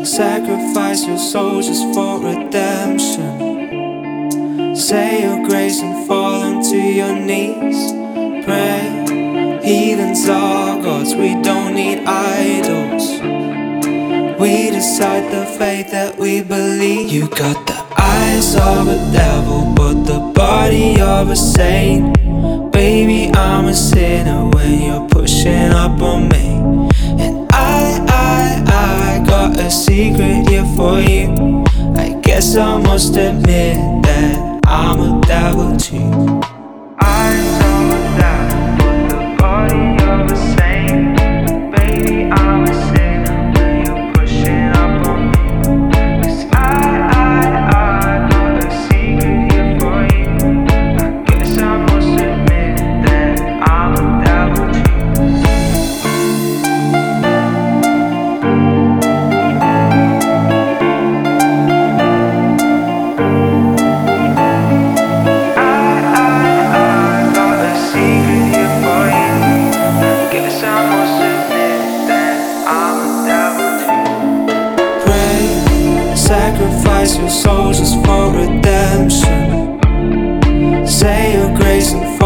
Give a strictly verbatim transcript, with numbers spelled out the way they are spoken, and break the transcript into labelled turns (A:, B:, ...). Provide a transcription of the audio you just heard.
A: Sacrifice your soul just for redemption. Say your grace and fall onto your knees. Pray, heathens are gods, we don't need idols. We decide the faith that we believe. You got the eyes of a devil, but the body of a saint. Baby, I'm a sinner when you're pushing up on me. And I, I, I got a secret here for you. I guess I must admit that I'm a devil too. Eyes of a devil, but the body of a saint. Baby, I'm a sinner when you're pushing up on me. 'Cause I, I, I got a secret here for you. I guess I must admit that I'm a devil too. Sacrifice your soul just for redemption. Say your grace and